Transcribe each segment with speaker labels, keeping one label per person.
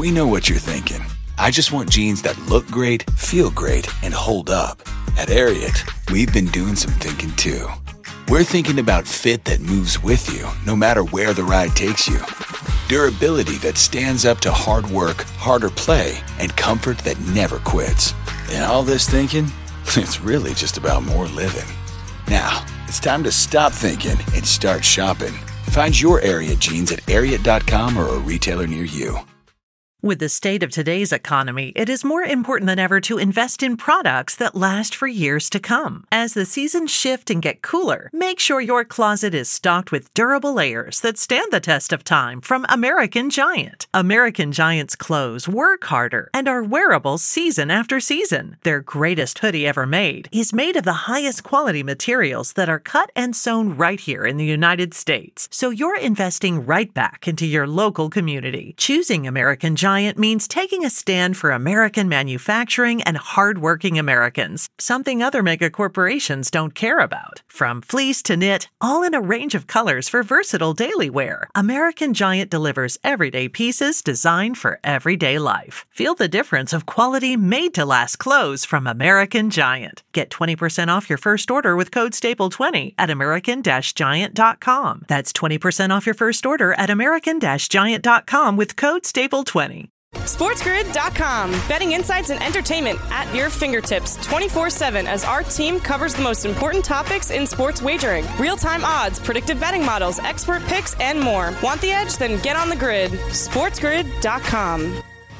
Speaker 1: We know what you're thinking. I just want jeans that look great, feel great, and hold up. At Ariat, we've been doing some thinking too. We're thinking about fit that moves with you, no matter where the ride takes you. Durability that stands up to hard work, harder play, and comfort that never quits. And all this thinking, it's really just about more living. Now, it's time to stop thinking and start shopping. Find your Ariat jeans at Ariat.com or a retailer near you.
Speaker 2: With the state of today's economy, it is more important than ever to invest in products that last for years to come. As the seasons shift and get cooler, make sure your closet is stocked with durable layers that stand the test of time from American Giant. American Giant's clothes work harder and are wearable season after season. Their greatest hoodie ever made is made of the highest quality materials that are cut and sewn right here in the United States. So you're investing right back into your local community. Choosing American Giant means taking a stand for American manufacturing and hardworking Americans, something other mega corporations don't care about. From fleece to knit, all in a range of colors for versatile daily wear, American Giant delivers everyday pieces designed for everyday life. Feel the difference of quality made-to-last clothes from American Giant. Get 20% off your first order with code STAPLE20 at American-Giant.com. That's 20% off your first order at American-Giant.com with code STAPLE20.
Speaker 3: SportsGrid.com. Betting insights and entertainment at your fingertips 24/7 as our team covers the most important topics in sports wagering. Real-time odds, predictive betting models, expert picks, and more. Want the edge? Then get on the grid. SportsGrid.com.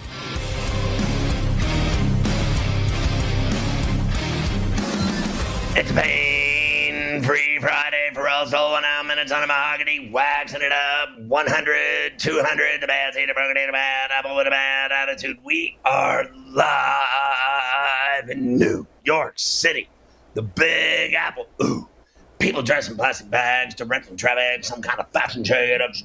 Speaker 4: It's pain-free Friday for El Sol, 1 hour minutes on a mahogany, waxing it up, 100, 200, the bad seed, the burgundy, the bad apple with a bad attitude. We are live in New York City, the Big Apple. Ooh, people dressed in plastic bags, directing traffic, some kind of fashion shade up,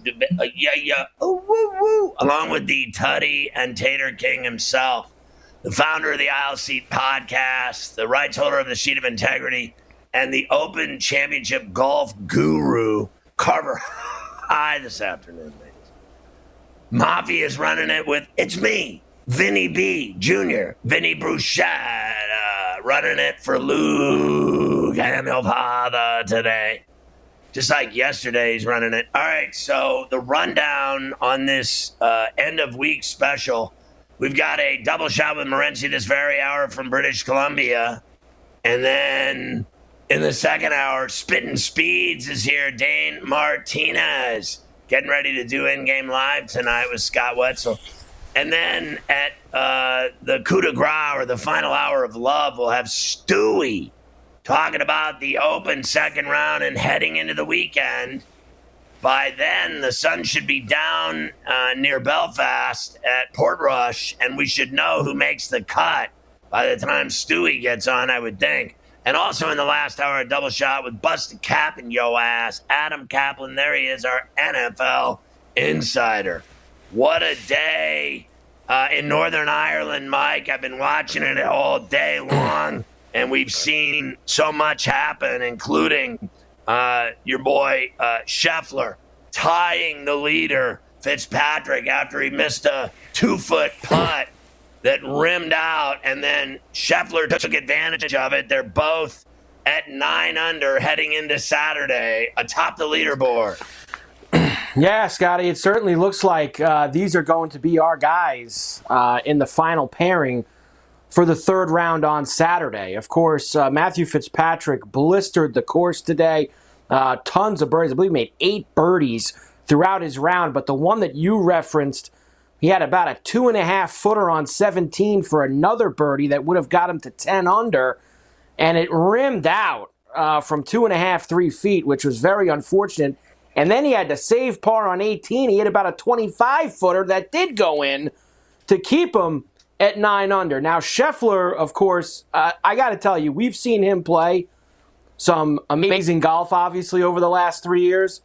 Speaker 4: ooh, woo, woo, along with the Tutty and Tater King himself, the founder of the Aisle Seat podcast, the rights holder of the Sheet of Integrity, and the Open Championship golf guru, Carver High this afternoon, ladies. Mafia is running it with, it's me, Vinny B. Jr., Vinny Bruchette, running it for Luke Hamilfather today. Just like yesterday, he's running it. All right, so the rundown on this end-of-week special. We've got a double shot with Morency this very hour from British Columbia. And then in the second hour, Spittin' Speeds is here. Dane Martinez getting ready to do in-game live tonight with Scott Wetzel. And then at the coup de grace, or the final hour of love, we'll have Stewie talking about the Open second round and heading into the weekend. By then, the sun should be down near Belfast at Portrush, and we should know who makes the cut by the time Stewie gets on, I would think. And also in the last hour, a double shot with Busted Cap and Yo Ass. Adam Kaplan, there he is, our NFL insider. What a day in Northern Ireland, Mike. I've been watching it all day long, and we've seen so much happen, including your boy Scheffler tying the leader, Fitzpatrick, after he missed a 2-foot putt that rimmed out, and then Scheffler took advantage of it. They're both at 9 under heading into Saturday atop the leaderboard.
Speaker 5: Yeah, Scotty, it certainly looks like these are going to be our guys in the final pairing for the third round on Saturday. Of course, Matthew Fitzpatrick blistered the course today. Tons of birdies. I believe he made 8 birdies throughout his round, but the one that you referenced, he had about a 2.5-footer on 17 for another birdie that would have got him to 10 under, and it rimmed out from 2.5, 3 feet, which was very unfortunate. And then he had to save par on 18. He hit about a 25-footer that did go in to keep him at 9 under. Now, Scheffler, of course, I got to tell you, we've seen him play some amazing golf, obviously, over the last 3 years.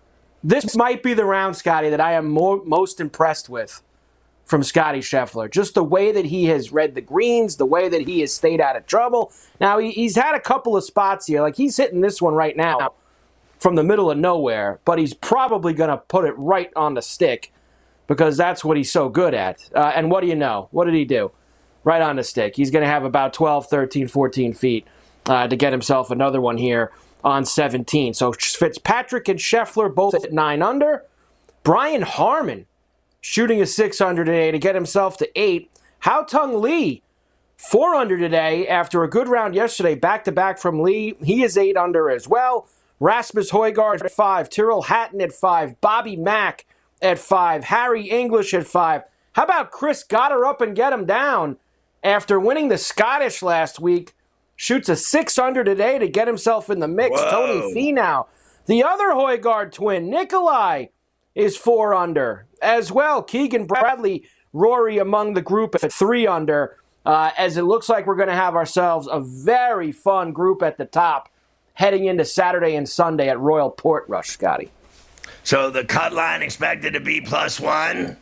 Speaker 5: This might be the round, Scotty, that I am most impressed with from Scotty Scheffler. Just the way that he has read the greens, the way that he has stayed out of trouble. Now, he's had a couple of spots here. Like, he's hitting this one right now from the middle of nowhere, but he's probably going to put it right on the stick because that's what he's so good at. And what do you know? What did he do? Right on the stick. He's going to have about 12, 13, 14 feet to get himself another one here on 17. So Fitzpatrick and Scheffler both at 9 under. Brian Harman shooting a 6 under today to get himself to 8. Haotong Li, 4 under today after a good round yesterday, back-to-back from Lee. He is 8 under as well. Rasmus Højgaard at 5. Tyrrell Hatton at 5. Bobby Mack at 5. Harry English at 5. How about Chris Goddard up and get him down after winning the Scottish last week? Shoots a 6 under today to get himself in the mix.
Speaker 4: Whoa.
Speaker 5: Tony Finau. The other Højgaard twin, Nikolai, is 4 under as well. Keegan Bradley, Rory among the group at 3 under. As it looks like we're going to have ourselves a very fun group at the top heading into Saturday and Sunday at Royal Portrush, Scotty.
Speaker 4: So the cut line expected to be +1?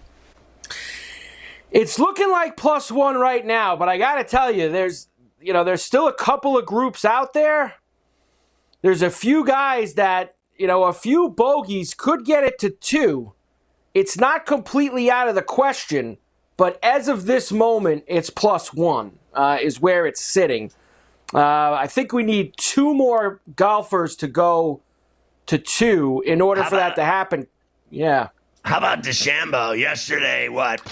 Speaker 5: It's looking like +1 right now, but I got to tell you, there's still a couple of groups out there. There's a few guys that, a few bogeys could get it to 2. It's not completely out of the question, but as of this moment, it's +1 is where it's sitting. I think we need 2 more golfers to go to 2 in order for that to happen. Yeah.
Speaker 4: How about DeChambeau? Yesterday,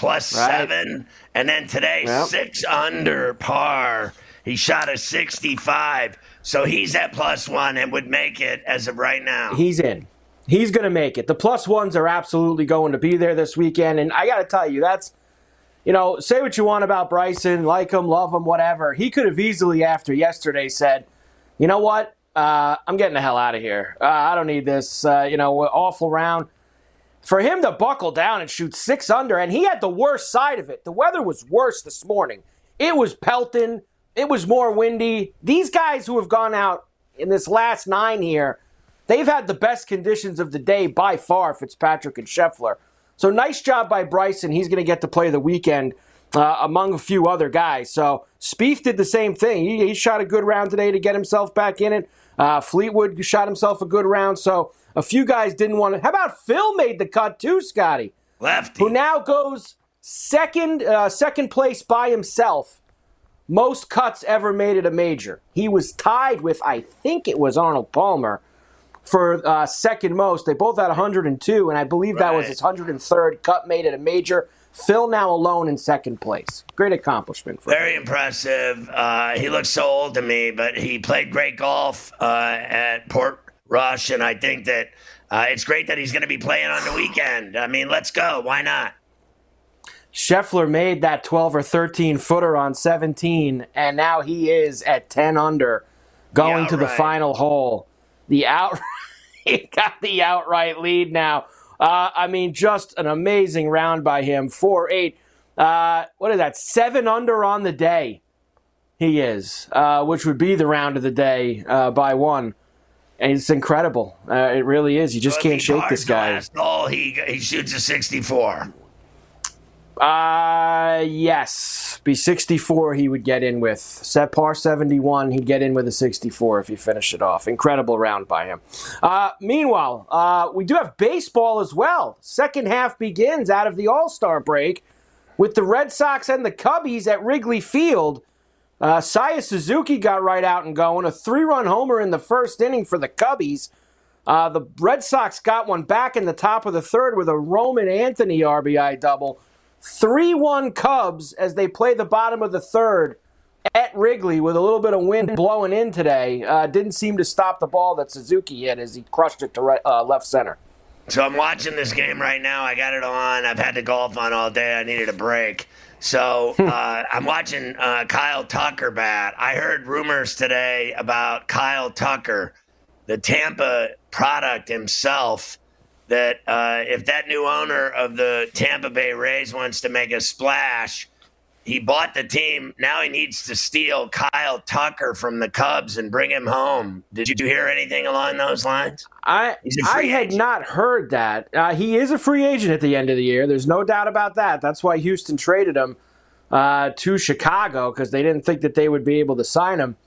Speaker 4: +7? And then today, 6 under par. He shot a 65. So he's at +1 and would make it as of right now.
Speaker 5: He's in. He's going to make it. The +1s are absolutely going to be there this weekend. And I got to tell you, that's, say what you want about Bryson, like him, love him, whatever. He could have easily, after yesterday, said, you know what? I'm getting the hell out of here. I don't need this, awful round. For him to buckle down and shoot 6 under, and he had the worst side of it. The weather was worse this morning. It was pelting. It was more windy. These guys who have gone out in this last 9 here, they've had the best conditions of the day by far, Fitzpatrick and Scheffler. So nice job by Bryson. He's going to get to play the weekend among a few other guys. So Spieth did the same thing. He shot a good round today to get himself back in it. Fleetwood shot himself a good round. So a few guys didn't want to. How about Phil made the cut too, Scotty?
Speaker 4: Lefty.
Speaker 5: Who now goes second place by himself. Most cuts ever made at a major. He was tied with, I think it was Arnold Palmer, for second most. They both had 102, and I believe that was his 103rd cut made at a major. Phil now alone in second place. Great accomplishment for him.
Speaker 4: Very impressive. He looks so old to me, but he played great golf at Portrush, and I think that it's great that he's going to be playing on the weekend. I mean, let's go. Why not?
Speaker 5: Scheffler made that 12 or 13 footer on 17, and now he is at 10 under, going to the final hole. He got the outright lead now. Just an amazing round by him. 4-8. What is that? 7 under on the day. He is, which would be the round of the day by 1. And it's incredible. It really is. You just can't shake this guy.
Speaker 4: Last hole, he shoots a 64.
Speaker 5: Yes. Be 64 he would get in with. Set par 71, he'd get in with a 64 if he finished it off. Incredible round by him. Meanwhile, we do have baseball as well. Second half begins out of the All-Star break with the Red Sox and the Cubbies at Wrigley Field. Seiya Suzuki got right out and going. A 3-run homer in the first inning for the Cubbies. The Red Sox got one back in the top of the third with a Roman Anthony RBI double. 3-1 Cubs as they play the bottom of the third at Wrigley with a little bit of wind blowing in today. Didn't seem to stop the ball that Suzuki hit as he crushed it to left center.
Speaker 4: So I'm watching this game right now. I got it on. I've had to golf on all day. I needed a break. So I'm watching Kyle Tucker bat. I heard rumors today about Kyle Tucker, the Tampa product himself, that if that new owner of the Tampa Bay Rays wants to make a splash, he bought the team. Now he needs to steal Kyle Tucker from the Cubs and bring him home. Did you hear anything along those lines?
Speaker 5: I had not heard that. He is a free agent at the end of the year. There's no doubt about that. That's why Houston traded him to Chicago, because they didn't think that they would be able to sign him.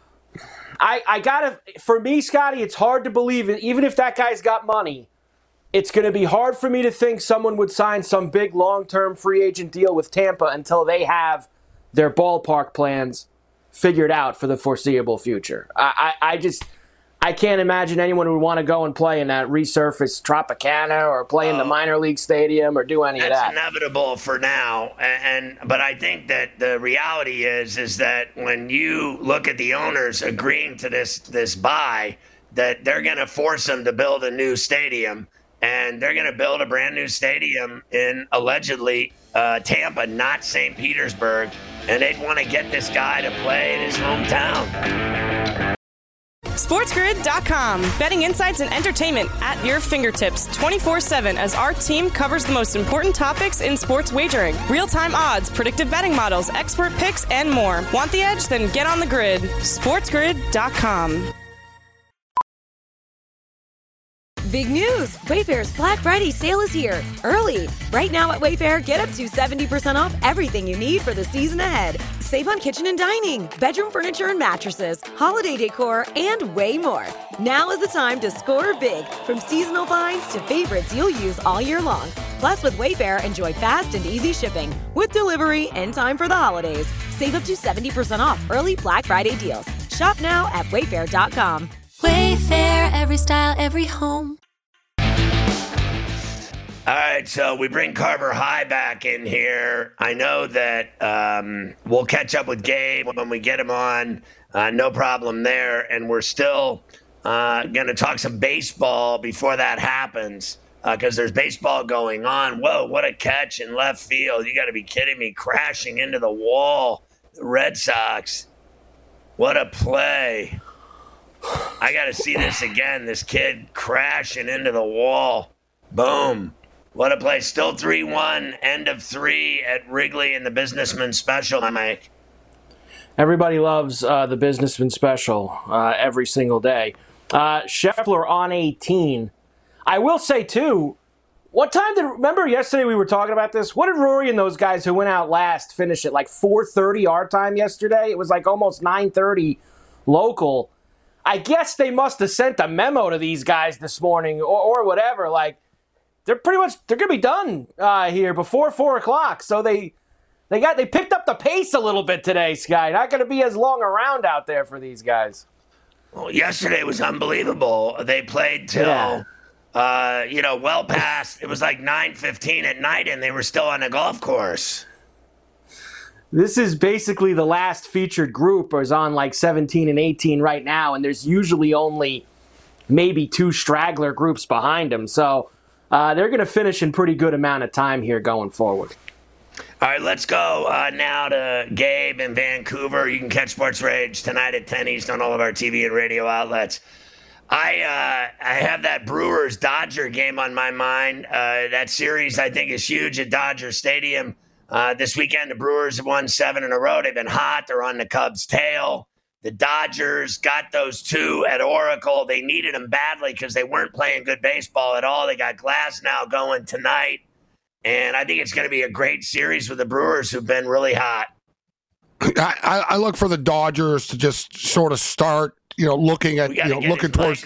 Speaker 5: For me, Scotty, it's hard to believe, even if that guy's got money, it's going to be hard for me to think someone would sign some big long-term free agent deal with Tampa until they have their ballpark plans figured out for the foreseeable future. I can't imagine anyone would want to go and play in that resurfaced Tropicana or play in the minor league stadium or do any of that.
Speaker 4: That's inevitable for now. But I think that the reality is that when you look at the owners agreeing to this buy, that they're going to force them to build a new stadium, and they're going to build a brand new stadium in allegedly Tampa, not St. Petersburg, and they'd want to get this guy to play in his hometown.
Speaker 3: SportsGrid.com. Betting insights and entertainment at your fingertips 24/7 as our team covers the most important topics in sports wagering. Real-time odds, predictive betting models, expert picks, and more. Want the edge? Then get on the grid. SportsGrid.com.
Speaker 6: Big news! Wayfair's Black Friday sale is here, early. Right now at Wayfair, get up to 70% off everything you need for the season ahead. Save on kitchen and dining, bedroom furniture and mattresses, holiday decor, and way more. Now is the time to score big, from seasonal finds to favorites you'll use all year long. Plus, with Wayfair, enjoy fast and easy shipping with delivery in time for the holidays. Save up to 70% off early Black Friday deals. Shop now at Wayfair.com.
Speaker 7: Wayfair, every style, every home.
Speaker 4: All right, so we bring Carver High back in here. I know that we'll catch up with Gabe when we get him on. No problem there. And we're still going to talk some baseball before that happens because there's baseball going on. Whoa, what a catch in left field. You got to be kidding me. Crashing into the wall. The Red Sox. What a play. I got to see this again. This kid crashing into the wall. Boom. What a play. Still 3-1, end of 3 at Wrigley in the Businessman Special, Mike.
Speaker 5: Everybody loves the Businessman Special every single day. Scheffler on 18. I will say, too, remember yesterday we were talking about this? What did Rory and those guys who went out last finish at like 4:30 our time yesterday? It was like almost 9:30 local. I guess they must have sent a memo to these guys this morning or whatever, like, they're going to be done here before 4 o'clock. So they picked up the pace a little bit today, Sky. Not going to be as long around out there for these guys.
Speaker 4: Well, yesterday was unbelievable. They played till, well past. It was like 9:15 at night, and they were still on a golf course.
Speaker 5: This is basically the last featured group, or is on like 17 and 18 right now, and there's usually only maybe 2 straggler groups behind them. So they're going to finish in pretty good amount of time here going forward.
Speaker 4: All right, let's go now to Gabe in Vancouver. You can catch Sports Rage tonight at 10 East on all of our TV and radio outlets. I have that Brewers-Dodger game on my mind. That series, I think, is huge at Dodger Stadium. This weekend, the Brewers have won 7 in a row. They've been hot. They're on the Cubs' tail. The Dodgers got those 2 at Oracle. They needed them badly because they weren't playing good baseball at all. They got Glasnow going tonight. And I think it's going to be a great series with the Brewers, who've been really hot.
Speaker 8: I look for the Dodgers to just sort of start, looking at, looking towards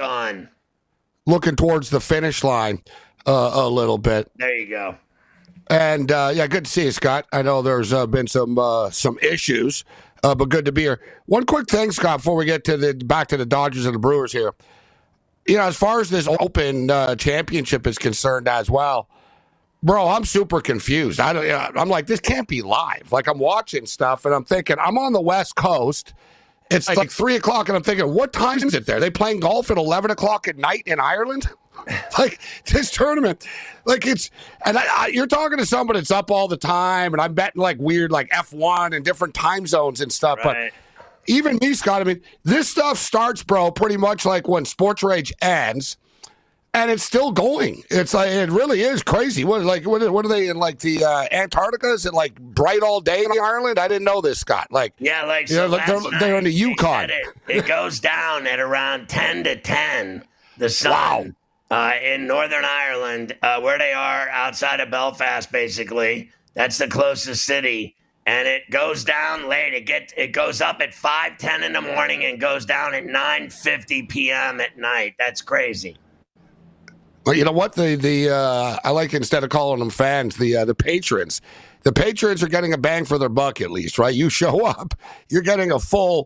Speaker 8: the finish line a little bit.
Speaker 4: There you go.
Speaker 8: And good to see you, Scott. I know there's been some issues, but good to be here. One quick thing, Scott, before we get to back to the Dodgers and the Brewers here. As far as this Open championship is concerned as well, bro, I'm super confused. I'm like, this can't be live. Like, I'm watching stuff, and I'm thinking, I'm on the West Coast. It's like 3 o'clock, and I'm thinking, what time is it there? Are they playing golf at 11 o'clock at night in Ireland? Like, this tournament, like, you're talking to somebody that's up all the time, and I'm betting like weird, like F1 and different time zones and stuff.
Speaker 4: Right.
Speaker 8: But even me, Scott, I mean, this stuff starts, bro, pretty much like when Sports Rage ends, and it's still going. It's like, it really is crazy. What are they in, like, the Antarctica? Is it like bright all day in Ireland? I didn't know this, Scott. Like,
Speaker 4: yeah, like,
Speaker 8: so they're in the Yukon.
Speaker 4: It goes down at around 10 to 10. The sun.
Speaker 8: Wow.
Speaker 4: In Northern Ireland, where they are outside of Belfast, basically. That's the closest city. And it goes down late. It goes up at 5:10 in the morning and goes down at 9:50 p.m. at night. That's crazy.
Speaker 8: Well, you know what? I like, instead of calling them fans, the patrons. The patrons are getting a bang for their buck, at least, right? You show up, you're getting a full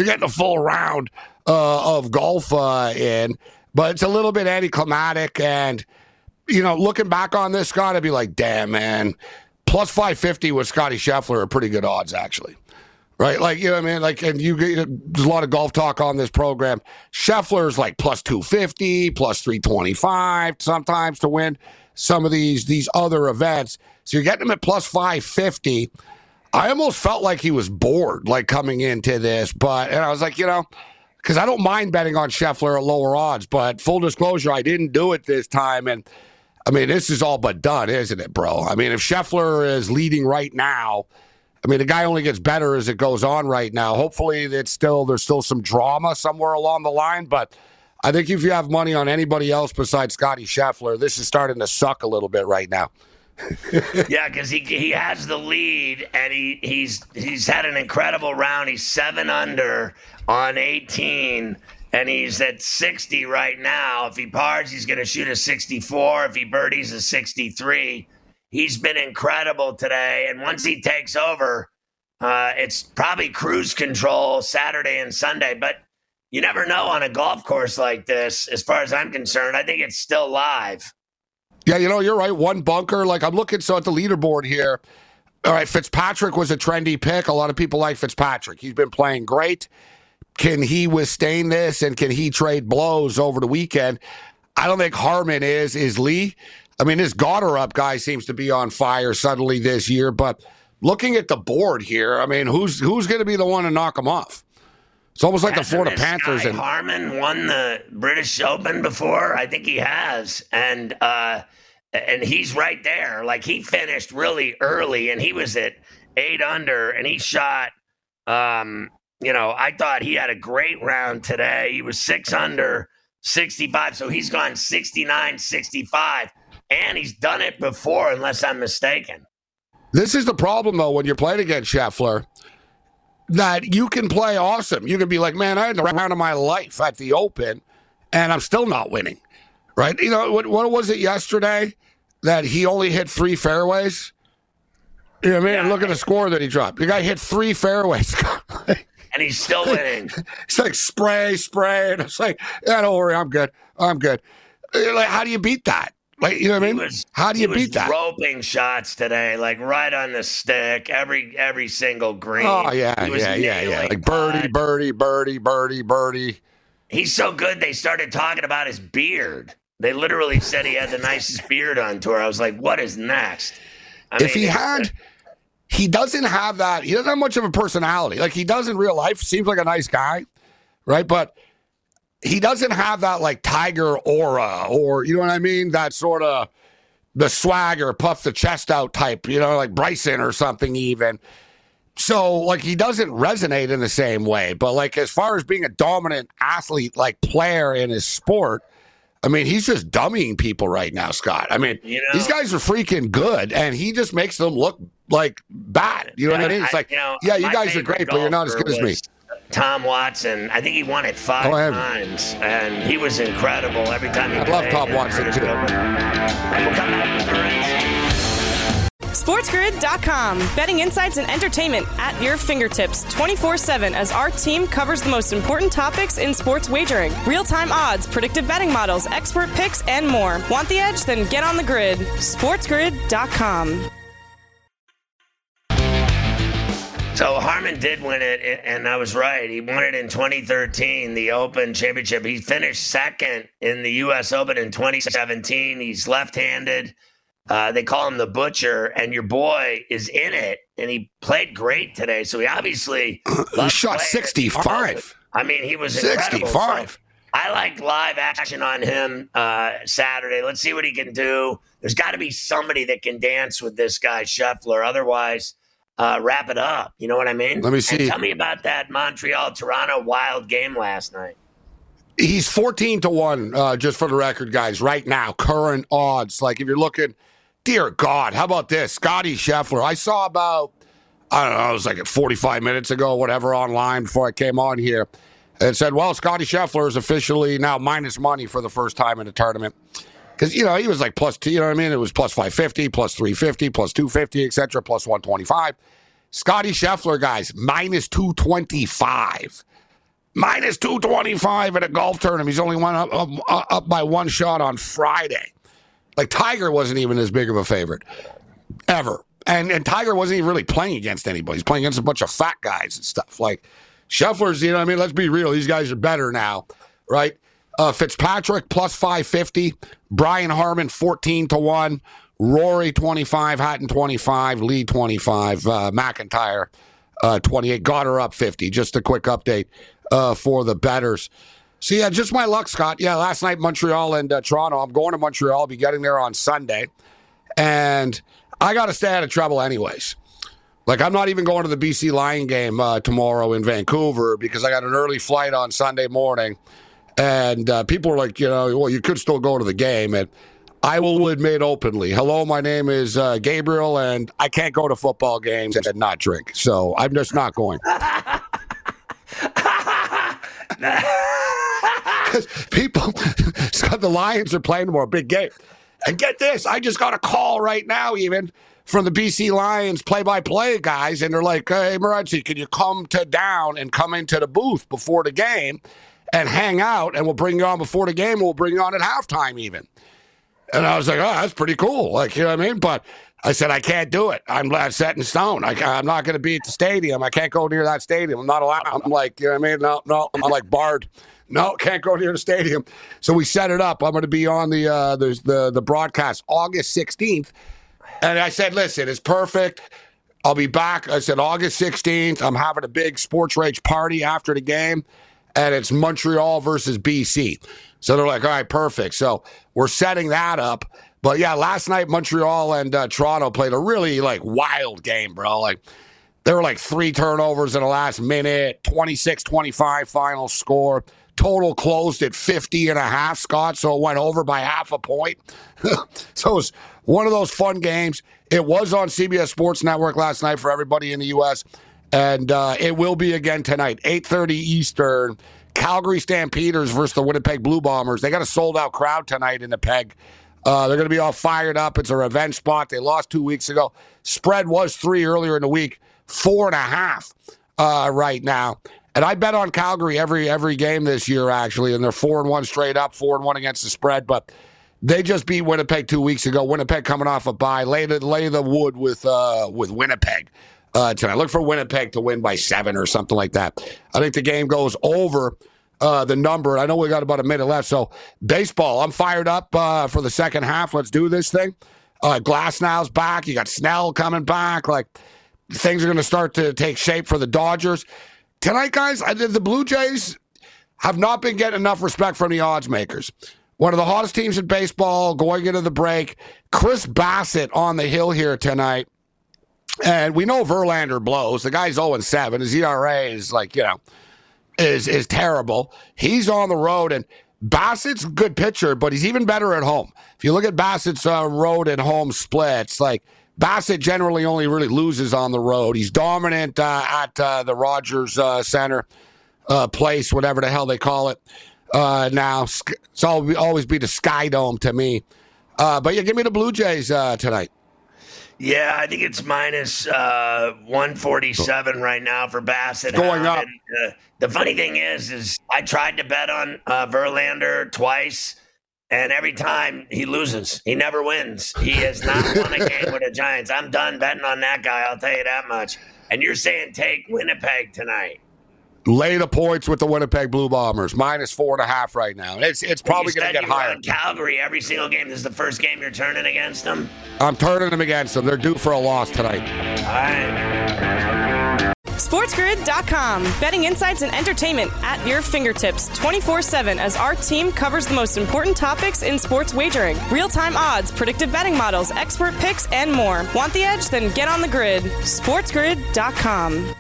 Speaker 8: round of golf in, but it's a little bit anticlimactic. And looking back on this, Scott, I'd be like, damn, man, plus 550 with Scotty Scheffler are pretty good odds, actually. Right, like, you know what I mean? Like, and there's a lot of golf talk on this program. Scheffler's like plus 250, plus 325 sometimes to win some of these other events. So you're getting him at plus 550. I almost felt like he was bored, like, coming into this. And I was like, because I don't mind betting on Scheffler at lower odds, but full disclosure, I didn't do it this time. And, I mean, this is all but done, isn't it, bro? I mean, if Scheffler is leading right now, the guy only gets better as it goes on right now. Hopefully there's still some drama somewhere along the line, but I think if you have money on anybody else besides Scotty Scheffler, this is starting to suck a little bit right now.
Speaker 4: Yeah, because he has the lead, and he's had an incredible round. He's 7 under on 18, and he's at 60 right now. If he pars, he's going to shoot a 64. If he birdies, a 63. He's been incredible today, and once he takes over, it's probably cruise control Saturday and Sunday. But you never know on a golf course like this, as far as I'm concerned. I think it's still live.
Speaker 8: Yeah, you're right. One bunker. Like, I'm looking at the leaderboard here. All right, Fitzpatrick was a trendy pick. A lot of people like Fitzpatrick. He's been playing great. Can he withstand this, and can he trade blows over the weekend? I don't think Harman is Lee. I mean, this Gotterup guy seems to be on fire suddenly this year, but looking at the board here, I mean, who's going to be the one to knock him off? It's almost like the Florida Panthers.
Speaker 4: And Harman won the British Open before. I think he has, and he's right there. Like, he finished really early, and he was at 8 under, and he shot. I thought he had a great round today. He was 6 under, 65, so he's gone 69, 65. And he's done it before, unless I'm mistaken.
Speaker 8: This is the problem, though, when you're playing against Scheffler, that you can play awesome. You can be like, man, I had the round of my life at the Open, and I'm still not winning, right? What was it yesterday that he only hit 3 fairways? You know what I mean? Yeah. Look at the score that he dropped. The guy hit 3 fairways.
Speaker 4: And he's still winning.
Speaker 8: It's like spray. And it's like, yeah, don't worry, I'm good. Like, how do you beat that? Like, you know what I mean? How do you beat that?
Speaker 4: Roping shots today, like right on the stick, every single green.
Speaker 8: Oh, yeah. Like birdie.
Speaker 4: He's so good, they started talking about his beard. They literally said he had the nicest beard on tour. I was like, what is next?
Speaker 8: He doesn't have that. He doesn't have much of a personality. Like, he does in real life. Seems like a nice guy, right? But he doesn't have that, like, Tiger aura, or, you know what I mean? That sort of the swagger, puff the chest out type, like Bryson or something even. So, like, he doesn't resonate in the same way. But, like, as far as being a dominant athlete, like, player in his sport, I mean, he's just dummying people right now, Scott. I mean, these guys are freaking good, and he just makes them look, like, bad. You know what I mean? It's like, you guys are great, but you're not as good as me.
Speaker 4: Tom Watson, I think he won it 5 times, and he was incredible every time he played.
Speaker 8: I love Tom Watson, too.
Speaker 4: We'll come back with the race.
Speaker 3: SportsGrid.com. Betting insights and entertainment at your fingertips 24/7 as our team covers the most important topics in sports wagering. Real-time odds, predictive betting models, expert picks, and more. Want the edge? Then get on the grid. SportsGrid.com.
Speaker 4: So Harman did win it, and I was right. He won it in 2013, the Open Championship. He finished second in the U.S. Open in 2017. He's left-handed. They call him the Butcher, and your boy is in it, and he played great today. So he obviously
Speaker 8: shot 65.
Speaker 4: I mean, he was incredible.
Speaker 8: 65.
Speaker 4: So I like live action on him Saturday. Let's see what he can do. There's got to be somebody that can dance with this guy, Scheffler. Otherwise, wrap it up. You know what I mean?
Speaker 8: Let me see.
Speaker 4: And tell me about that Montreal-Toronto wild game last night.
Speaker 8: He's 14-1, just for the record, guys, right now. Current odds. Like, if you're looking, dear God, how about this? Scotty Scheffler. I saw about, I don't know, it was like 45 minutes ago, whatever, online before I came on here. It said, well, Scotty Scheffler is officially now minus money for the first time in the tournament. Because, he was like plus, you know what I mean? It was plus 550, plus 350, plus 250, etc., plus 125. Scotty Scheffler, guys, minus 225. Minus 225 at a golf tournament. He's only went up by one shot on Friday. Like, Tiger wasn't even as big of a favorite ever. And Tiger wasn't even really playing against anybody. He's playing against a bunch of fat guys and stuff. Like, Scheffler's, you know what I mean? Let's be real. These guys are better now, right? Fitzpatrick, plus 550. Brian Harman, 14-1. Rory, 25. Hatton, 25. Lee, 25. McIntyre, 28. Got her up 50. Just a quick update for the bettors. So, yeah, just my luck, Scott. Yeah, last night, Montreal and Toronto. I'm going to Montreal. I'll be getting there on Sunday. And I got to stay out of trouble anyways. Like, I'm not even going to the BC Lion game tomorrow in Vancouver because I got an early flight on Sunday morning. And people are like, well, you could still go to the game. And I will admit openly, hello, my name is Gabriel, and I can't go to football games and not drink. So I'm just not going. People, Scott, the Lions are playing tomorrow, big game. And get this, I just got a call right now even from the BC Lions play-by-play guys, and they're like, hey, Morency, can you come down and come into the booth before the game and hang out, and we'll bring you on before the game, and we'll bring you on at halftime even. And I was like, oh, that's pretty cool. Like, you know what I mean? But I said, I can't do it. I'm set in stone. I'm not going to be at the stadium. I can't go near that stadium. I'm not allowed. I'm like, you know what I mean? No, I'm like barred. No, can't go near the stadium. So we set it up. I'm going to be on the broadcast August 16th. And I said, listen, it's perfect. I'll be back. I said, August 16th. I'm having a big Sports Rage party after the game. And it's Montreal versus BC. So they're like, all right, perfect. So we're setting that up. But, yeah, last night Montreal and Toronto played a really, wild game, bro. Like, there were, 3 turnovers in the last minute, 26-25 final score. Total closed at 50.5, Scott, so it went over by half a point. So it was one of those fun games. It was on CBS Sports Network last night for everybody in the U.S., and it will be again tonight, 8:30 Eastern. Calgary Stampeders versus the Winnipeg Blue Bombers. They got a sold-out crowd tonight in the Peg. They're going to be all fired up. It's a revenge spot. They lost 2 weeks ago. Spread was 3 earlier in the week, 4.5 right now. And I bet on Calgary every game this year, actually, and they're 4-1 straight up, 4-1 against the spread. But they just beat Winnipeg 2 weeks ago. Winnipeg coming off a bye. Lay the wood with Winnipeg tonight. Look for Winnipeg to win by 7 or something like that. I think the game goes over the number. I know we got about a minute left. So baseball, I'm fired up for the second half. Let's do this thing. Glasnow's back. You got Snell coming back. Things are going to start to take shape for the Dodgers. Tonight, guys, the Blue Jays have not been getting enough respect from the odds makers. One of the hottest teams in baseball going into the break. Chris Bassett on the hill here tonight. And we know Verlander blows. The guy's 0-7. His ERA is is terrible. He's on the road, and Bassett's a good pitcher, but he's even better at home. If you look at Bassett's road and home splits, Bassett generally only really loses on the road. He's dominant at the Rogers Center place, whatever the hell they call it now. It's always be the Sky Dome to me. But yeah, give me the Blue Jays tonight.
Speaker 4: Yeah, I think it's minus 147 right now for Bassett.
Speaker 8: Going up.
Speaker 4: And, the funny thing is I tried to bet on Verlander twice. And every time he loses, he never wins. He has not won a game with the Giants. I'm done betting on that guy, I'll tell you that much. And you're saying take Winnipeg tonight.
Speaker 8: Lay the points with the Winnipeg Blue Bombers, minus 4.5 right now. It's probably going to get higher.
Speaker 4: Calgary every single game. This is the first game you're turning against them?
Speaker 8: I'm turning them against them. They're due for a loss tonight.
Speaker 4: All right.
Speaker 3: SportsGrid.com. Betting insights and entertainment at your fingertips 24/7 as our team covers the most important topics in sports wagering. Real-time odds, predictive betting models, expert picks, and more. Want the edge? Then get on the grid. SportsGrid.com.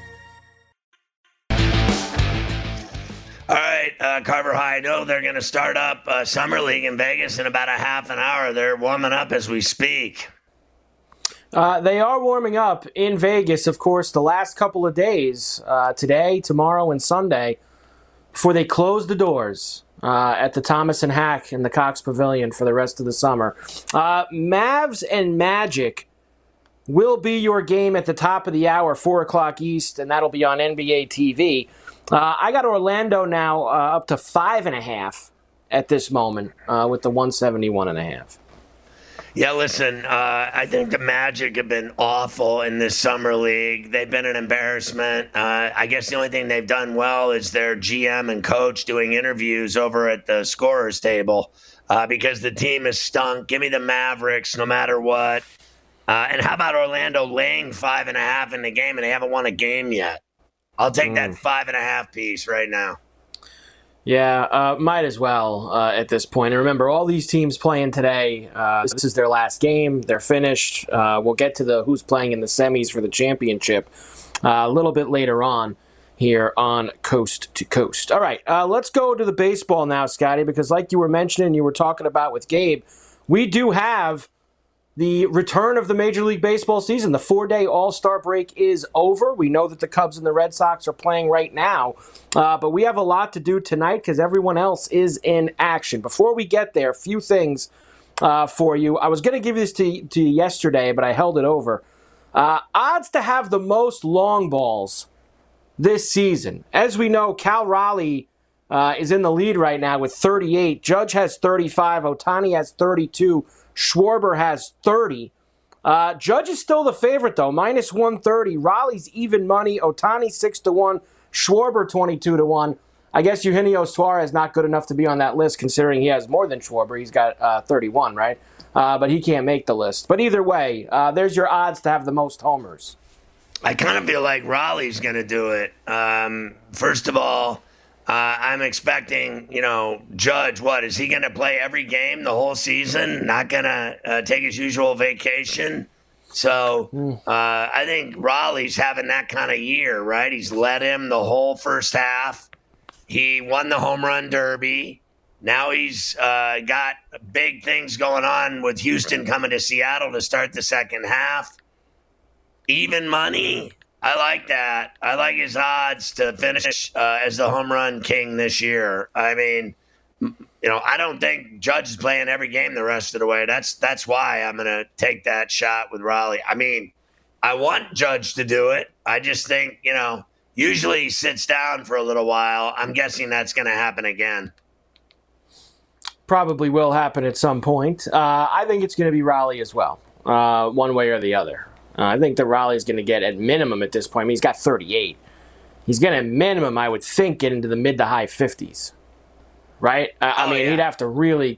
Speaker 4: All right, Carver High, I know they're going to start up Summer League in Vegas in about a half an hour. They're warming up as we speak.
Speaker 5: They are warming up in Vegas, of course, the last couple of days, today, tomorrow, and Sunday. before they close the doors at the Thomas and Hack in the Cox Pavilion for the rest of the summer. Mavs and Magic will be your game at the top of the hour, 4 o'clock East, and that'll be on NBA TV. I got Orlando now up to 5.5 at this moment with the 171.5.
Speaker 4: Yeah, listen, I think the Magic have been awful in this summer league. They've been an embarrassment. I guess the only thing they've done well is their GM and coach doing interviews over at the scorer's table because the team is stunk. Give me the Mavericks no matter what. And how about Orlando laying 5.5 in the game, and they haven't won a game yet? I'll take that 5.5 piece right now.
Speaker 5: Yeah, might as well at this point. And remember, all these teams playing today, this is their last game. They're finished. We'll get to the who's playing in the semis for the championship a little bit later on here on Coast to Coast. All right, let's go to the baseball now, Scotty, because like you were mentioning, you were talking about with Gabe, we do have the return of the Major League Baseball season. The 4-day All-Star break is over. We know that the Cubs and the Red Sox are playing right now, but we have a lot to do tonight because everyone else is in action. Before we get there, a few things for you. I was going to give this to you yesterday, but I held it over. Odds to have the most long balls this season. As we know, Cal Raleigh is in the lead right now with 38. Judge has 35. Ohtani has 32. Schwarber has 30. Judge is still the favorite, though, minus 130. Raleigh's even money. Ohtani 6-1. Schwarber 22-1. I guess Eugenio Suarez not good enough to be on that list, considering he has more than Schwarber. He's got 31, right? But he can't make the list. But either way, there's your odds to have the most homers.
Speaker 4: I kind of feel like Raleigh's going to do it. First of all, I'm expecting, Judge, what, is he going to play every game the whole season? Not going to take his usual vacation? So I think Raleigh's having that kind of year, right? He's led him the whole first half. He won the home run derby. Now he's got big things going on with Houston coming to Seattle to start the second half. Even money. I like that. I like his odds to finish as the home run king this year. I mean, I don't think Judge is playing every game the rest of the way. That's why I'm going to take that shot with Raleigh. I mean, I want Judge to do it. I just think, usually he sits down for a little while. I'm guessing that's going to happen again.
Speaker 5: Probably will happen at some point. I think it's going to be Raleigh as well, one way or the other. I think that Raleigh's going to get, at minimum at this point, I mean, he's got 38. He's going to, at minimum, I would think, get into the mid to high 50s, right? He'd have to really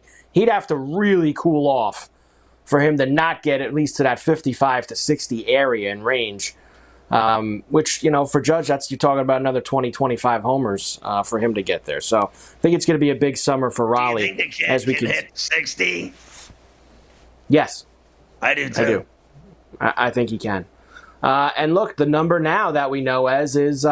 Speaker 5: cool off for him to not get at least to that 55 to 60 area and range, which, for Judge, you're talking about another 20, 25 homers for him to get there. So I think it's going to be a big summer for Raleigh.
Speaker 4: Do you think the kid can hit 60?
Speaker 5: Yes.
Speaker 4: I do, too.
Speaker 5: I do. I think he can. And look, the number now that we know as is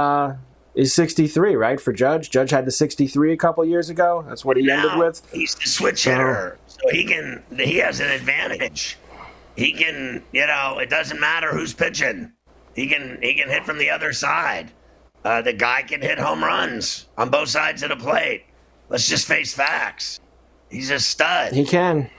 Speaker 5: 63, right, for Judge. Judge had the 63 a couple years ago. That's what he ended with.
Speaker 4: He's the switch hitter, so he has an advantage. He can, it doesn't matter who's pitching. He can hit from the other side. The guy can hit home runs on both sides of the plate. Let's just face facts. He's a stud.
Speaker 5: He can.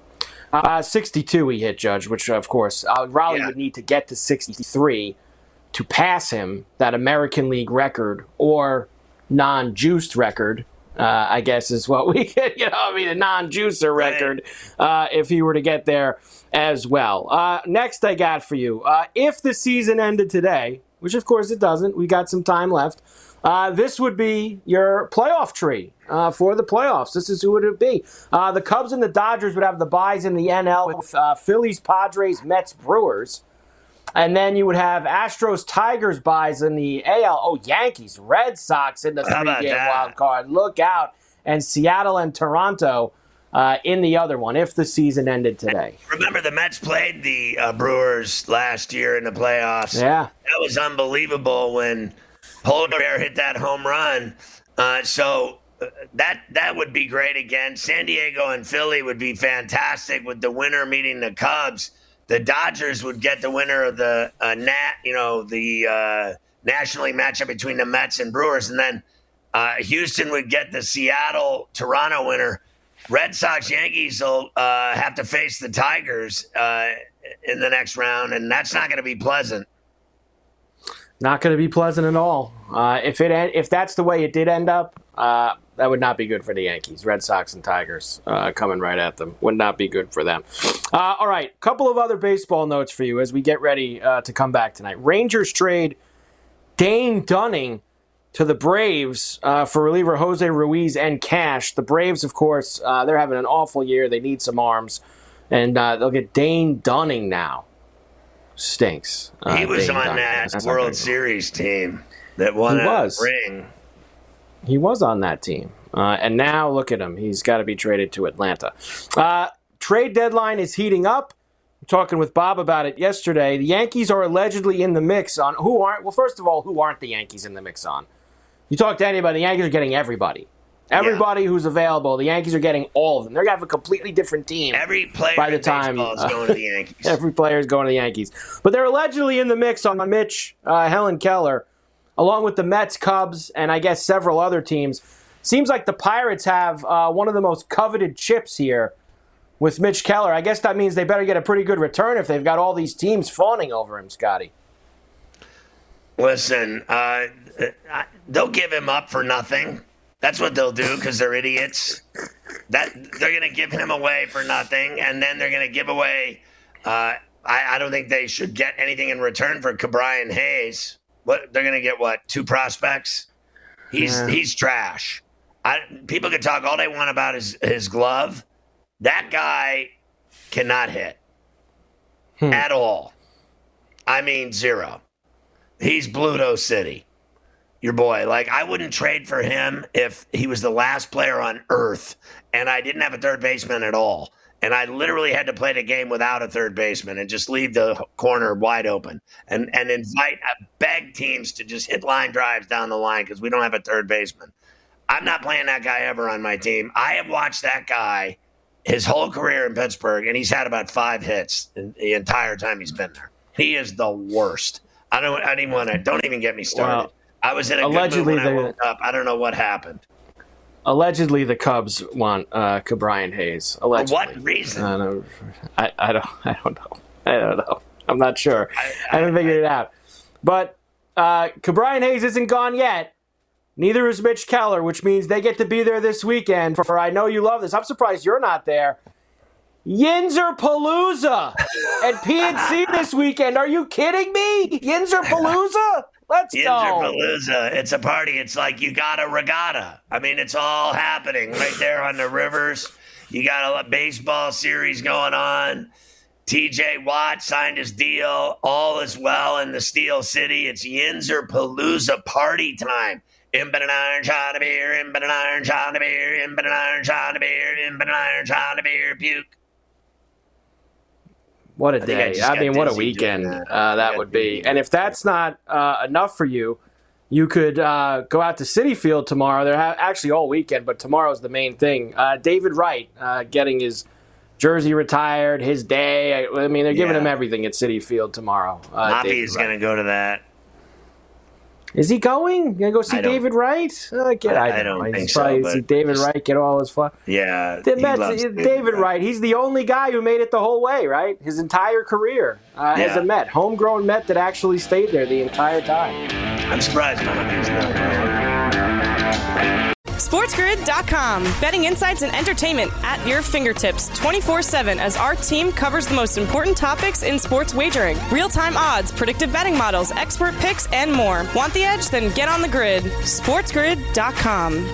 Speaker 5: 62 he hit, Judge, which, of course, Raleigh would need to get to 63 to pass him, that American League record or non-juiced record, I guess is what we get, a non-juicer record if he were to get there as well. Next I got for you, if the season ended today, which of course it doesn't, we got some time left, this would be your playoff tree for the playoffs. This is who it would be. The Cubs and the Dodgers would have the byes in the NL with Phillies, Padres, Mets, Brewers. And then you would have Astros, Tigers byes in the AL. Oh, Yankees, Red Sox in the 3-game wild card. Look out. And Seattle and Toronto in the other one if the season ended today.
Speaker 4: Remember, the Mets played the Brewers last year in the playoffs.
Speaker 5: Yeah.
Speaker 4: That was unbelievable when Holder hit that home run. So that would be great again. San Diego and Philly would be fantastic with the winner meeting the Cubs. The Dodgers would get the winner of the National League matchup between the Mets and Brewers, and then Houston would get the Seattle-Toronto winner. Red Sox-Yankees will have to face the Tigers in the next round, and that's not going to be pleasant.
Speaker 5: Not going to be pleasant at all. If that's the way it did end up, that would not be good for the Yankees. Red Sox and Tigers coming right at them would not be good for them. All right, couple of other baseball notes for you as we get ready to come back tonight. Rangers trade Dane Dunning to the Braves for reliever Jose Ruiz and cash. The Braves, of course, they're having an awful year. They need some arms, and they'll get Dane Dunning now. Stinks.
Speaker 4: He was
Speaker 5: Dane
Speaker 4: on
Speaker 5: Dunning.
Speaker 4: that
Speaker 5: That's
Speaker 4: World Series team that won a ring.
Speaker 5: He was on that team. And now look at him. He's got to be traded to Atlanta. Trade deadline is heating up. I'm talking with Bob about it yesterday. The Yankees are allegedly in the mix on who aren't. Well, first of all, who aren't the Yankees in the mix on? You talk to anybody, the Yankees are getting everybody. Everybody who's available, the Yankees are getting all of them. They're going to have a completely different team.
Speaker 4: Every player
Speaker 5: by the
Speaker 4: in
Speaker 5: time
Speaker 4: baseball is going to the Yankees.
Speaker 5: Every player is going to the Yankees. But they're allegedly in the mix on Mitch Helen Keller, along with the Mets, Cubs, and I guess several other teams. Seems like the Pirates have one of the most coveted chips here with Mitch Keller. I guess that means they better get a pretty good return if they've got all these teams fawning over him, Scotty.
Speaker 4: Listen, they'll give him up for nothing. That's what they'll do because they're idiots. They're going to give him away for nothing, and then they're going to give away. I don't think they should get anything in return for Ke'Bryan Hayes. What they're going to get? What, 2 prospects? He's trash. People can talk all they want about his glove. That guy cannot hit at all. I mean, 0. He's Bluto City. Your boy. Like, I wouldn't trade for him if he was the last player on earth and I didn't have a third baseman at all. And I literally had to play the game without a third baseman and just leave the corner wide open and beg teams to just hit line drives down the line because we don't have a third baseman. I'm not playing that guy ever on my team. I have watched that guy his whole career in Pittsburgh, and he's had about 5 hits the entire time he's been there. He is the worst. Don't even get me started. Well, I was in a good mood when I woke up. I don't know what happened.
Speaker 5: Allegedly, the Cubs want Ke'Bryan Hayes. Allegedly.
Speaker 4: For what reason?
Speaker 5: I don't know. I'm not sure. I haven't figured it out. But Ke'Bryan Hayes isn't gone yet. Neither is Mitch Keller, which means they get to be there this weekend. For I know you love this. I'm surprised you're not there. Yinzer Palooza at PNC this weekend. Are you kidding me? Yinzer Palooza? Let's go.
Speaker 4: Yinzer-Palooza. It's a party. It's like you got a regatta. I mean, it's all happening right there on the rivers. You got a baseball series going on. TJ Watt signed his deal. All is well in the Steel City. It's Yinzer-Palooza party time. Imp and iron shot of beer, imp and iron shot of beer, imp and iron shot of beer, imp and iron shot of beer, puke.
Speaker 5: What a day. I mean, what a weekend that would be. And if that's not enough for you, you could go out to Citi Field tomorrow. They're actually all weekend, but tomorrow's the main thing. David Wright getting his jersey retired, his day. I mean, they're giving him everything at Citi Field tomorrow.
Speaker 4: Moppy is going to go to that.
Speaker 5: Is he going? You gonna go see David Wright?
Speaker 4: I don't think so.
Speaker 5: See David Wright get all his fun.
Speaker 4: Yeah,
Speaker 5: David Wright. He's the only guy who made it the whole way, right? His entire career as a Met, homegrown Met that actually stayed there the entire time.
Speaker 4: I'm surprised Moppy's not.
Speaker 3: SportsGrid.com. Betting insights and entertainment at your fingertips 24/7 as our team covers the most important topics in sports wagering. Real-time odds, predictive betting models, expert picks, and more. Want the edge? Then get on the grid. SportsGrid.com.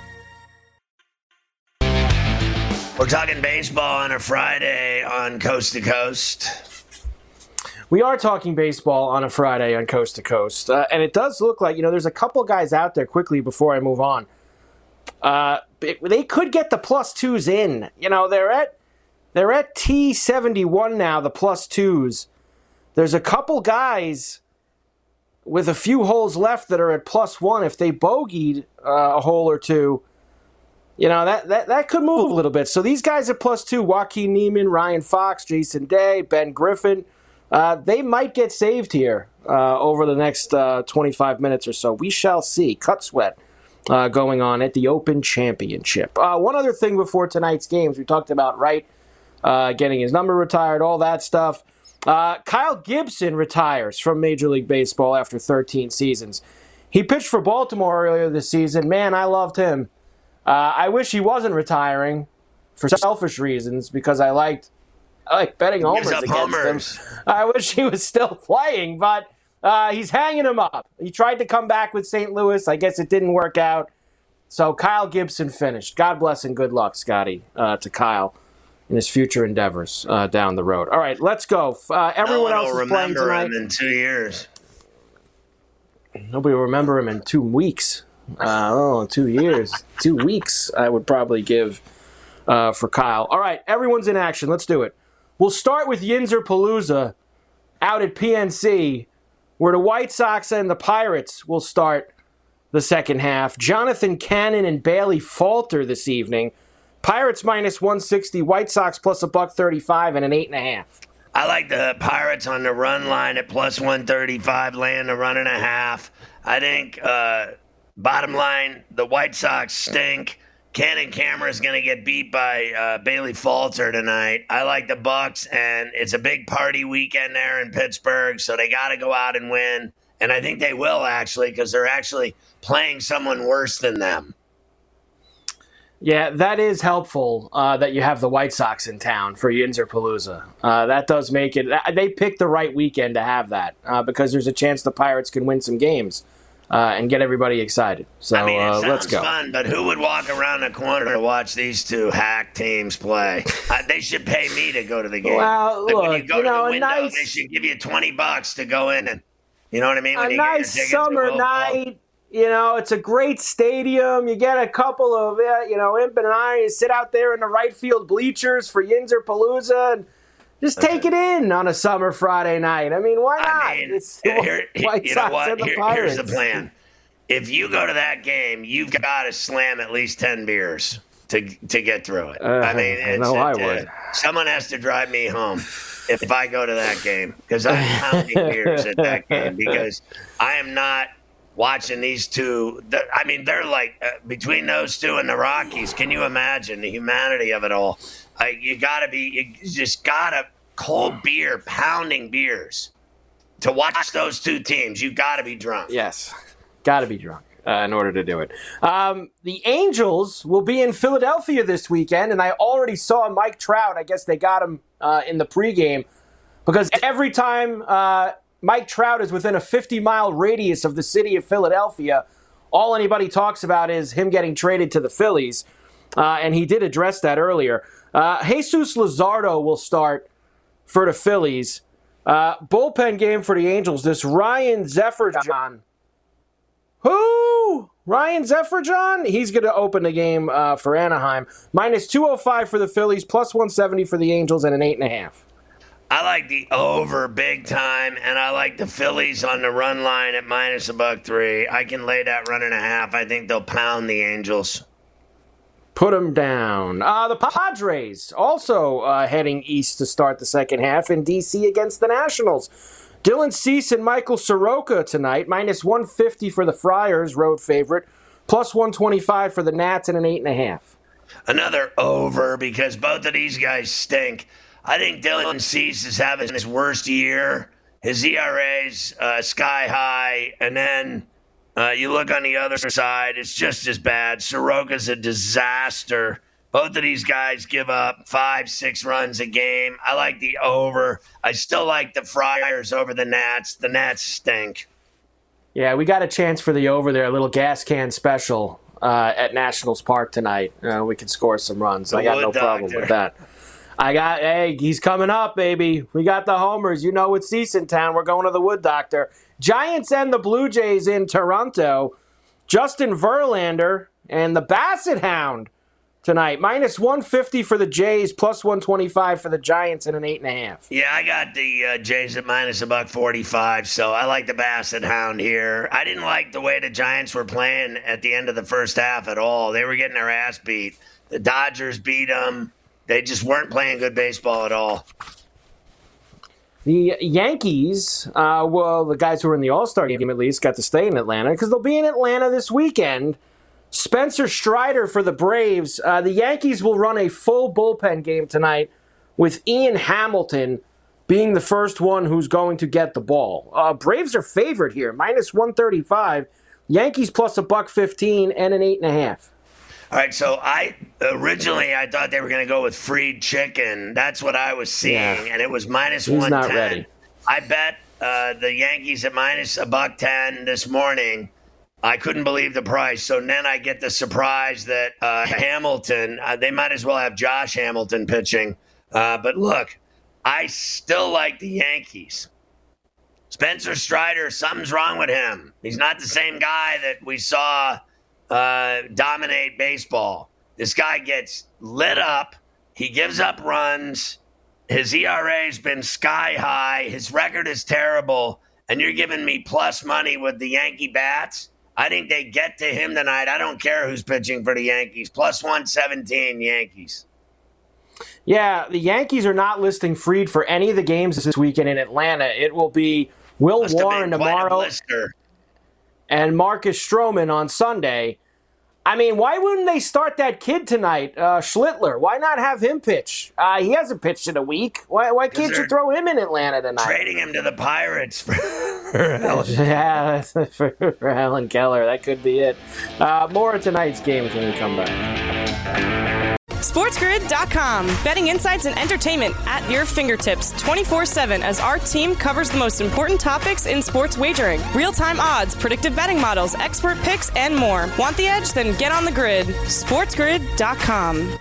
Speaker 4: We're talking baseball on a Friday on Coast to Coast.
Speaker 5: We are talking baseball on a Friday on Coast to Coast. And it does look like, there's a couple guys out there quickly before I move on. They could get the +2s in. They're at T71 now, the +2s. There's a couple guys with a few holes left that are at +1. If they bogeyed a hole or two, that could move a little bit. So these guys at +2, Joaquin Niemann, Ryan Fox, Jason Day, Ben Griffin, they might get saved here over the next 25 minutes or so. We shall see. Cut Sweat going on at the Open Championship. One other thing before tonight's games, we talked about Wright getting his number retired, all that stuff. Kyle Gibson retires from Major League Baseball after 13 seasons. He pitched for Baltimore earlier this season. Man, I loved him. I wish he wasn't retiring for selfish reasons because I like betting homers against him. I wish he was still playing, but he's hanging him up. He tried to come back with St. Louis. I guess it didn't work out. So Kyle Gibson finished. God bless and good luck, Scotty, to Kyle in his future endeavors down the road. All right, let's go. Everyone else is playing tonight.
Speaker 4: Him in 2 years.
Speaker 5: Nobody will remember him in 2 weeks. 2 years. 2 weeks I would probably give for Kyle. All right, everyone's in action. Let's do it. We'll start with Yinzer Palooza out at PNC, where the White Sox and the Pirates will start the second half. Jonathan Cannon and Bailey Falter this evening. Pirates minus 160, White Sox plus $135 and an 8.5.
Speaker 4: I like the Pirates on the run line at plus 135, laying the 1.5. I think, bottom line, the White Sox stink. Cannon Camera's going to get beat by Bailey Falter tonight. I like the Bucks, and it's a big party weekend there in Pittsburgh, so they got to go out and win. And I think they will, actually, because they're actually playing someone worse than them.
Speaker 5: Yeah, that is helpful that you have the White Sox in town for Yinzer Palooza. That does make it. They picked the right weekend to have that because there's a chance the Pirates can win some games and get everybody excited. So
Speaker 4: I mean, it sounds
Speaker 5: let's go.
Speaker 4: fun, but who would walk around the corner to watch these two hack teams play? They should pay me to go to the game.
Speaker 5: Well, look,
Speaker 4: when you go to the window, they should give you $20 to go in, and you know what I mean. When
Speaker 5: a
Speaker 4: you
Speaker 5: nice
Speaker 4: get your
Speaker 5: summer night. You know, it's a great stadium. You get a couple of, Imp and I, you sit out there in the right field bleachers for Yinzer Palooza and just take it in on a summer Friday night. I mean, why not?
Speaker 4: It's White Sox and the Pirates. Here's the plan. If you go to that game, you've got to slam at least 10 beers to get through it. I mean,
Speaker 5: I would.
Speaker 4: Someone has to drive me home if I go to that game because I'm pounding beers at that game because I am not watching these two. I mean, they're like between those two and the Rockies. Can you imagine the humanity of it all? You just gotta cold beer, pounding beers to watch those two teams. You gotta be drunk.
Speaker 5: Yes, gotta be drunk in order to do it. The Angels will be in Philadelphia this weekend, and I already saw Mike Trout. I guess they got him in the pregame because every time Mike Trout is within a 50-mile radius of the city of Philadelphia, all anybody talks about is him getting traded to the Phillies, and he did address that earlier. Jesus Luzardo will start for the Phillies. Bullpen game for the Angels, this Ryan Zefferjon. Who? Ryan Zefferjon? He's going to open the game for Anaheim. Minus 205 for the Phillies, plus 170 for the Angels, and an 8.5.
Speaker 4: I like the over big time, and I like the Phillies on the run line at minus $1.03. I can lay that 1.5. I think they'll pound the Angels.
Speaker 5: Put them down. The Padres also heading east to start the second half in D.C. against the Nationals. Dylan Cease and Michael Soroka tonight. Minus 150 for the Friars, road favorite. Plus 125 for the Nats and an 8.5.
Speaker 4: Another over because both of these guys stink. I think Dylan Cease is having his worst year. His ERA's sky high. And then you look on the other side, it's just as bad. Soroka's a disaster. Both of these guys give up 5-6 runs a game. I like the over. I still like the Friars over the Nats. The Nats stink.
Speaker 5: Yeah, we got a chance for the over there. A little gas can special at Nationals Park tonight. We can score some runs. I got no problem with that. He's coming up, baby. We got the homers. You know, with Cease in town, we're going to the Wood Doctor. Giants and the Blue Jays in Toronto. Justin Verlander and the Basset Hound tonight. Minus 150 for the Jays, plus 125 for the Giants, and an 8.5.
Speaker 4: Yeah, I got the Jays at minus $1.45, so I like the Basset Hound here. I didn't like the way the Giants were playing at the end of the first half at all. They were getting their ass beat. The Dodgers beat them. They just weren't playing good baseball at all.
Speaker 5: The Yankees, the guys who were in the All-Star game at least, got to stay in Atlanta because they'll be in Atlanta this weekend Spencer Strider for the Braves. The Yankees will run a full bullpen game tonight with Ian Hamilton being the first one who's going to get the ball. Braves are favored here, minus 135. Yankees plus $1.15 and an 8.5.
Speaker 4: All right, so originally I thought they were going to go with fried chicken. That's what I was seeing, and it was minus 110.
Speaker 5: Not ready.
Speaker 4: I bet the Yankees at minus $1.10 this morning. I couldn't believe the price. So then I get the surprise that Hamilton, they might as well have Josh Hamilton pitching. But look, I still like the Yankees. Spencer Strider, something's wrong with him. He's not the same guy that we saw dominate baseball. This guy gets lit up. He gives up runs. His ERA's been sky high. His record is terrible. And you're giving me plus money with the Yankee bats? I think they get to him tonight. I don't care who's pitching for the Yankees. Plus 117 Yankees.
Speaker 5: Yeah, the Yankees are not listing Fried for any of the games this weekend in Atlanta. It will be Will Warren tomorrow and Marcus Stroman on Sunday. I mean, why wouldn't they start that kid tonight, Schlittler? Why not have him pitch? He hasn't pitched in a week. Why can't you throw him in Atlanta tonight?
Speaker 4: Trading him to the Pirates for Alan.
Speaker 5: Yeah, for Alan Keller. That could be it. More of tonight's games when we come back.
Speaker 3: SportsGrid.com. Betting insights and entertainment at your fingertips 24/7 as our team covers the most important topics in sports wagering. Real-time odds, predictive betting models, expert picks, and more. Want the edge? Then get on the grid. SportsGrid.com.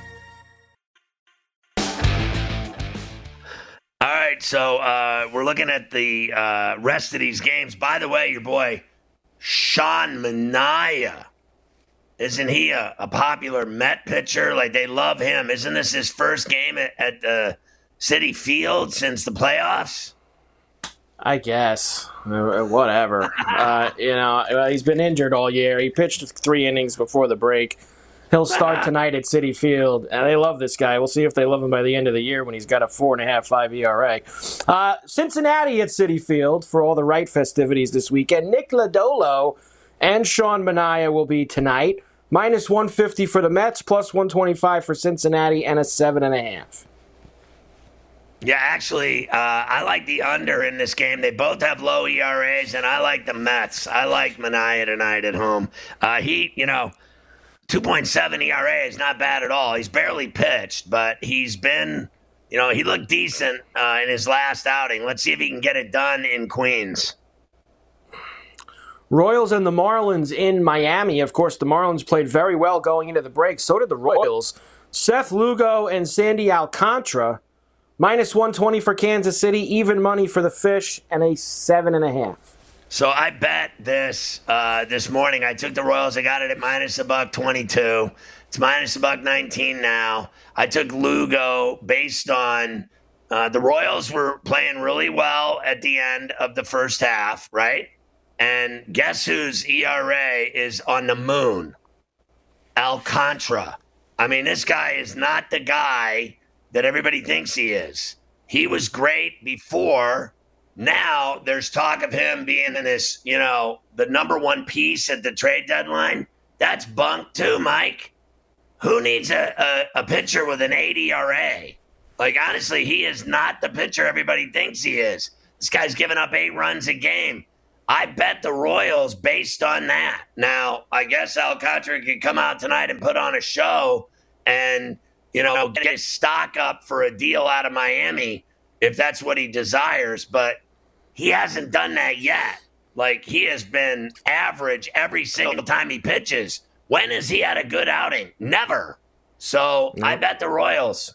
Speaker 4: All right, so we're looking at the rest of these games. By the way, your boy Sean Manaea. Isn't he a popular Met pitcher? Like, they love him. Isn't this his first game at Citi Field since the playoffs?
Speaker 5: I guess. Whatever. He's been injured all year. He pitched 3 innings before the break. He'll start tonight at Citi Field, and they love this guy. We'll see if they love him by the end of the year when he's got a 4.5 ERA. Cincinnati at Citi Field for all the right festivities this weekend. Nick Lodolo and Sean Manaea will be tonight. Minus 150 for the Mets, plus 125 for Cincinnati, and a 7.5.
Speaker 4: Yeah, actually, I like the under in this game. They both have low ERAs, and I like the Mets. I like Manaea tonight at home. 2.7 ERA is not bad at all. He's barely pitched, but he's been, he looked decent in his last outing. Let's see if he can get it done in Queens.
Speaker 5: Royals and the Marlins in Miami. Of course, the Marlins played very well going into the break. So did the Royals. Seth Lugo and Sandy Alcantara. Minus 120 for Kansas City. Even money for the Fish. And a 7.5.
Speaker 4: So I bet this morning. I took the Royals. I got it at minus $1.22. It's minus $1.19 now. I took Lugo based on the Royals were playing really well at the end of the first half, right? And guess whose ERA is on the moon? Alcantara. I mean, this guy is not the guy that everybody thinks he is. He was great before. Now there's talk of him being in this, the number one piece at the trade deadline. That's bunk too, Mike. Who needs a pitcher with an 8 ERA? Like, honestly, he is not the pitcher everybody thinks he is. This guy's giving up 8 runs a game. I bet the Royals based on that. Now, I guess Alcantara could come out tonight and put on a show and, get his stock up for a deal out of Miami if that's what he desires. But he hasn't done that yet. Like, he has been average every single time he pitches. When has he had a good outing? Never. So I bet the Royals.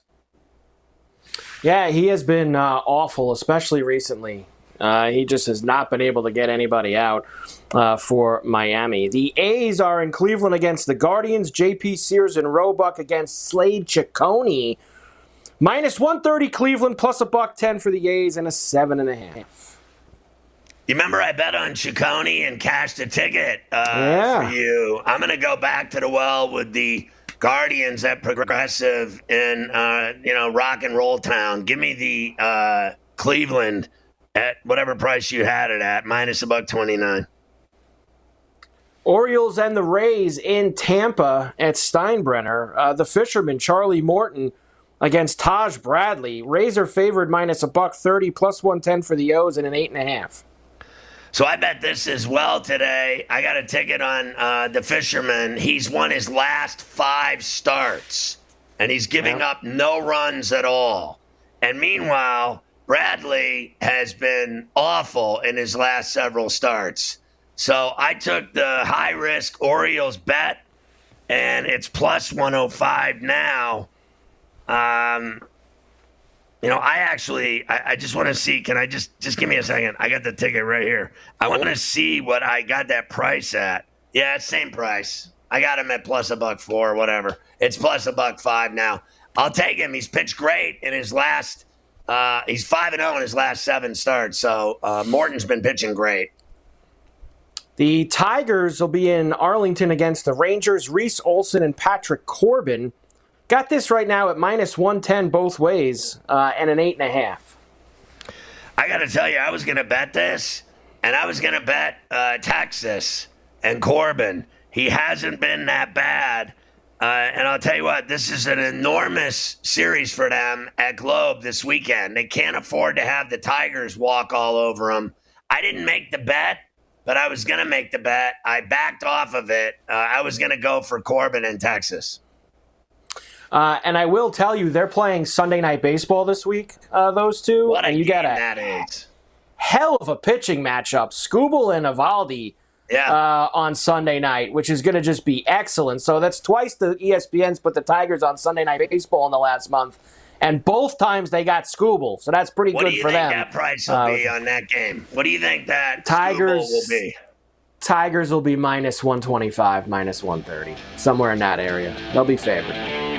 Speaker 5: Yeah, he has been awful, especially recently. He just has not been able to get anybody out for Miami. The A's are in Cleveland against the Guardians. J.P. Sears and Roebuck against Slade Ciccone. Minus 130 Cleveland, plus $1.10 for the A's, and a 7.5.
Speaker 4: You remember I bet on Ciccone and cashed a ticket for you. I'm going to go back to the well with the Guardians at Progressive in, rock and roll town. Give me the Cleveland at whatever price you had it at, minus $1.29.
Speaker 5: Orioles and the Rays in Tampa at Steinbrenner. The fisherman, Charlie Morton, against Taj Bradley. Rays are favored minus $130, plus 110 for the O's, and an 8.5.
Speaker 4: So I bet this as well today. I got a ticket on the fisherman. He's won his last 5 starts, and he's giving up no runs at all. And meanwhile, Bradley has been awful in his last several starts. So I took the high-risk Orioles bet, and it's plus 105 now. I just want to see. Can I just give me a second? I got the ticket right here. I want to see what I got that price at. Yeah, it's same price. I got him at plus $1.04, whatever. It's plus $1.05 now. I'll take him. He's pitched great in his last. He's 5-0 in his last 7 starts. So Morton's been pitching great.
Speaker 5: The Tigers will be in Arlington against the Rangers. Reese Olson and Patrick Corbin. Got this right now at minus 110 both ways, and an 8.5.
Speaker 4: I got to tell you, I was going to bet this, and I was going to bet Texas and Corbin. He hasn't been that bad. And I'll tell you what, this is an enormous series for them at Globe this weekend. They can't afford to have the Tigers walk all over them. I didn't make the bet, but I was going to make the bet. I backed off of it. I was going to go for Corbin in Texas.
Speaker 5: And I will tell you, they're playing Sunday Night Baseball this week, those two.
Speaker 4: What a
Speaker 5: and you
Speaker 4: game
Speaker 5: got a
Speaker 4: that is.
Speaker 5: hell of a pitching matchup. Skubal and Eovaldi on Sunday night, which is going to just be excellent. So that's twice the ESPN's put the Tigers on Sunday Night Baseball in the last month. And both times they got Skubal, so that's pretty good for them.
Speaker 4: What do you think that price will be on that game? What do you think that
Speaker 5: Tigers
Speaker 4: Skubal will be?
Speaker 5: Tigers will be minus 125, minus 130, somewhere in that area. They'll be favored.